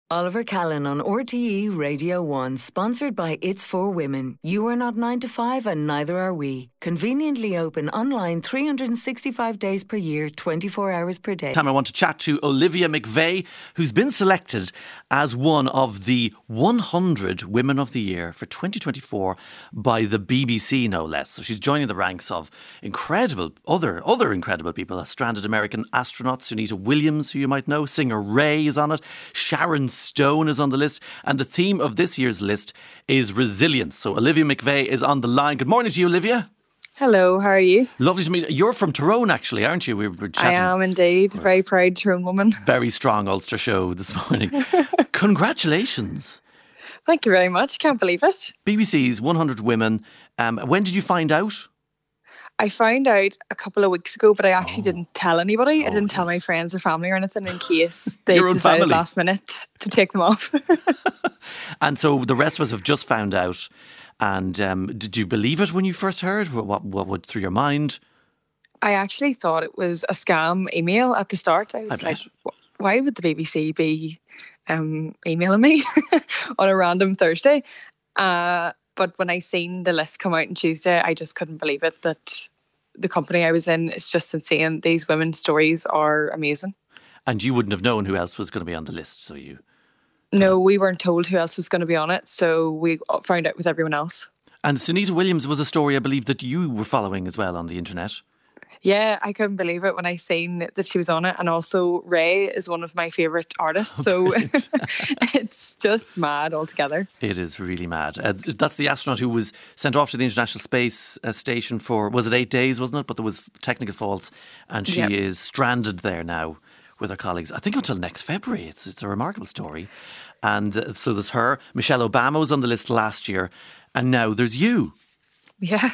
Oliver Callan on RTE Radio 1, sponsored by It's For Women. You are not 9 to 5 and neither are we. Conveniently open online 365 days per year, 24 hours per day. Time I want to chat to Olivia McVeigh, who's been selected as one of the 100 Women of the Year for 2024 by the BBC, no less. So she's joining the ranks of other incredible people. A stranded American astronaut, Sunita Williams, who you might know. Singer Ray is on it. Sharon Stone is on the list. And the theme of this year's list is resilience. So Olivia McVeigh is on the line. Good morning to you, Olivia. Hello, how are you? Lovely to meet you. You're from Tyrone, actually, aren't you? We were chatting. I am indeed. Very proud Tyrone woman. Very strong Ulster show this morning. Congratulations. Thank you very much. Can't believe it. BBC's 100 Women. When did you find out? I found out a couple of weeks ago, but I actually didn't tell anybody. I didn't tell my friends or family or anything in case they decided last minute to take them off. And so the rest of us have just found out. And did you believe it when you first heard? What went through your mind? I actually thought it was a scam email at the start. I was like, why would the BBC be emailing me on a random Thursday? But when I seen the list come out on Tuesday, I just couldn't believe it that the company I was in is just insane. These women's stories are amazing. And you wouldn't have known who else was going to be on the list, so you... No, we weren't told who else was going to be on it, so we found out with everyone else. And Sunita Williams was a story, I believe, that you were following as well on the internet. Yeah, I couldn't believe it when I seen that she was on it. And also Ray is one of my favourite artists, so it's just mad altogether. It is really mad. That's the astronaut who was sent off to the International Space Station for, was it 8 days, wasn't it? But there was technical faults and she is stranded there now with her colleagues, I think until next February. It's a remarkable story. And so there's her. Michelle Obama was on the list last year. And now there's you. Yeah.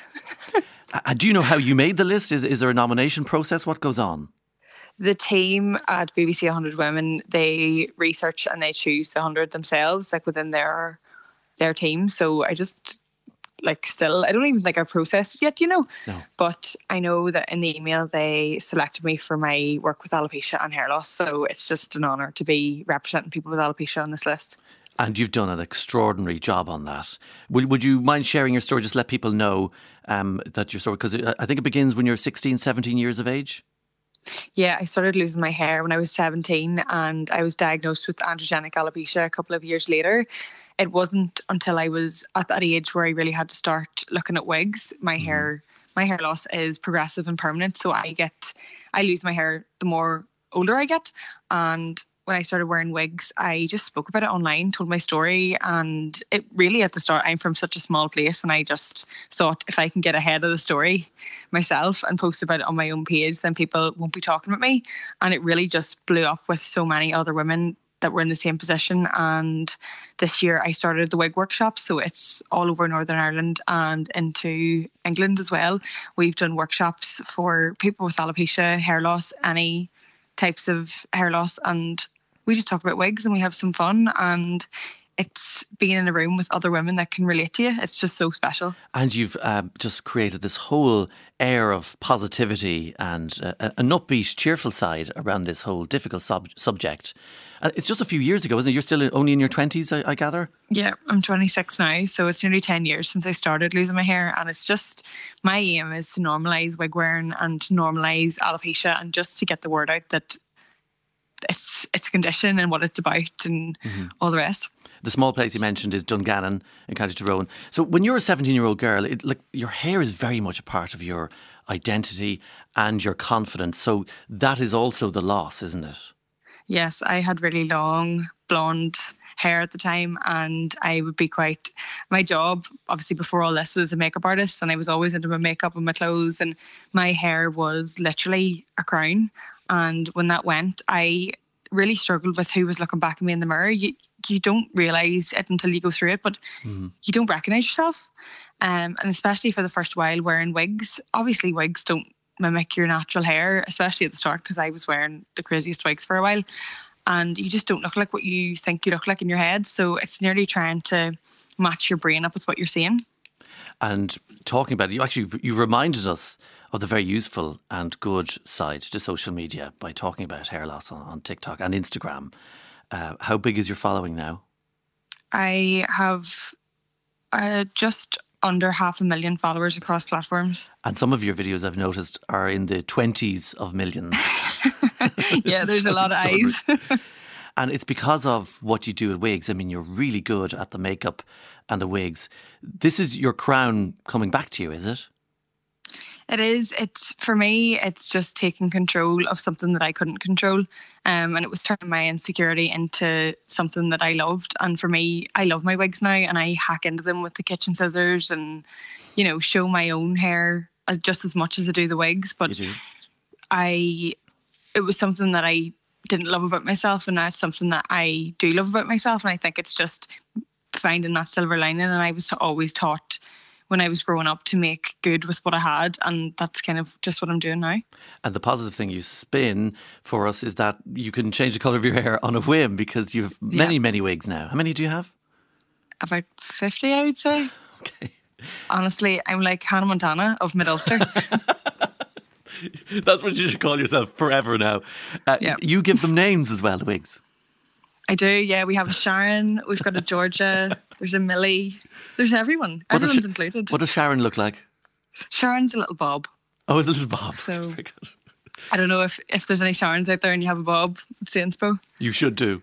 Do you know how you made the list? Is there a nomination process? What goes on? The team at BBC 100 Women, they research and they choose the 100 themselves, like within their team. So I just... I don't even think I've processed it yet, No. But I know that in the email they selected me for my work with alopecia and hair loss. So it's just an honour to be representing people with alopecia on this list. And you've done an extraordinary job on that. Would you mind sharing your story? Just let people know that your story, because I think it begins when you're 16, 17 years of age. Yeah, I started losing my hair when I was 17 and I was diagnosed with androgenic alopecia a couple of years later. It wasn't until I was at that age where I really had to start looking at wigs. My hair loss is progressive and permanent, so I lose my hair the more older I get. And when I started wearing wigs, I just spoke about it online, told my story, and it really at the start, I'm from such a small place and I just thought if I can get ahead of the story myself and post about it on my own page, then people won't be talking about me. And it really just blew up with so many other women that were in the same position. And this year I started the wig workshop, so it's all over Northern Ireland and into England as well. We've done workshops for people with alopecia, hair loss, any types of hair loss, and we just talk about wigs and we have some fun, and it's being in a room with other women that can relate to you. It's just so special. And you've just created this whole air of positivity and an upbeat, cheerful side around this whole difficult subject. And it's just a few years ago, isn't it? You're still only in your 20s, I gather? Yeah, I'm 26 now, so it's nearly 10 years since I started losing my hair, and it's just, my aim is to normalise wig wearing and to normalise alopecia and just to get the word out that it's a condition and what it's about and all the rest. The small place you mentioned is Dungannon in County Tyrone. So when you're a 17-year-old girl, your hair is very much a part of your identity and your confidence. So that is also the loss, isn't it? Yes, I had really long blonde hair at the time, and I would be my job obviously before all this was a makeup artist, and I was always into my makeup and my clothes, and my hair was literally a crown. And when that went, I really struggled with who was looking back at me in the mirror. You don't realise it until you go through it, but you don't recognise yourself. And especially for the first while wearing wigs. Obviously wigs don't mimic your natural hair, especially at the start, because I was wearing the craziest wigs for a while. And you just don't look like what you think you look like in your head. So it's nearly trying to match your brain up with what you're seeing. And talking about it, you reminded us of the very useful and good side to social media by talking about hair loss on TikTok and Instagram. How big is your following now? I have just under 500,000 followers across platforms. And some of your videos, I've noticed, are in the 20s of millions. Yeah, there's a lot of eyes. And it's because of what you do at wigs. I mean, you're really good at the makeup and the wigs. This is your crown coming back to you, is it? It is. It's for me, it's just taking control of something that I couldn't control. And it was turning my insecurity into something that I loved. And for me, I love my wigs now, and I hack into them with the kitchen scissors and, show my own hair just as much as I do the wigs. But it was something that I didn't love about myself, and now it's something that I do love about myself. And I think it's just finding that silver lining. And I was always taught when I was growing up to make good with what I had, and that's kind of just what I'm doing now. And the positive thing you spin for us is that you can change the colour of your hair on a whim, because you have many wigs now. How many do you have? About 50, I would say. Okay. Honestly, I'm like Hannah Montana of Mid-Ulster. That's what you should call yourself forever now. You give them names as well, the wigs. I do, yeah. We have a Sharon, we've got a Georgia, there's a Millie, there's everyone. Everyone's included. What does Sharon look like? Sharon's a little bob. Oh, it's a little bob. So, very good. I don't know if there's any Sharons out there and you have a bob, it's inspo. You should do.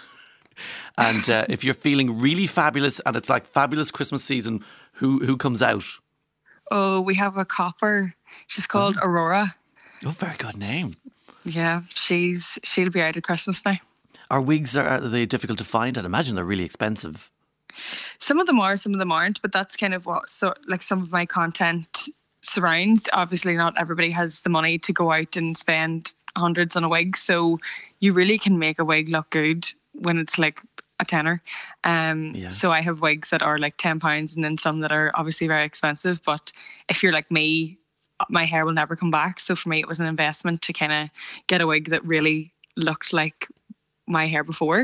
And if you're feeling really fabulous and it's like fabulous Christmas season, who comes out? Oh, we have a copper. She's called Aurora. Oh, very good name. Yeah, she'll be out at Christmas now. Our wigs, are they difficult to find? I'd imagine they're really expensive. Some of them are, some of them aren't, but that's kind of what some of my content surrounds. Obviously, not everybody has the money to go out and spend hundreds on a wig, so you really can make a wig look good when it's like a tenner. So I have wigs that are like £10 and then some that are obviously very expensive. But if you're like me, my hair will never come back. So for me, it was an investment to kind of get a wig that really looked like my hair before.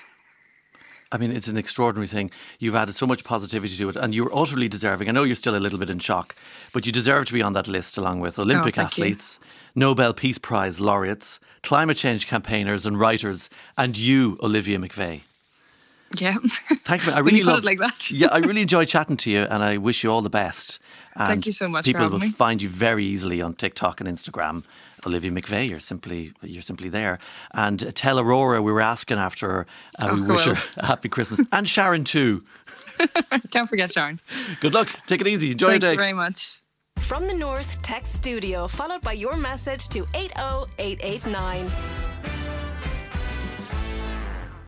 I mean, it's an extraordinary thing. You've added so much positivity to it, and you're utterly deserving. I know you're still a little bit in shock, but you deserve to be on that list along with Olympic athletes, Nobel Peace Prize laureates, climate change campaigners and writers, and you, Olivia McVeigh. Yeah. Thank you. I really love it like that. Yeah, I really enjoy chatting to you, and I wish you all the best. And thank you so much. People will find you very easily on TikTok and Instagram. Olivia McVeigh, you're simply there. And tell Aurora we were asking after her, and we wish her a happy Christmas. And Sharon too. Can't forget Sharon. Good luck. Take it easy. Enjoy your day. Thank you very much. From the North Text Studio, followed by your message to 80889.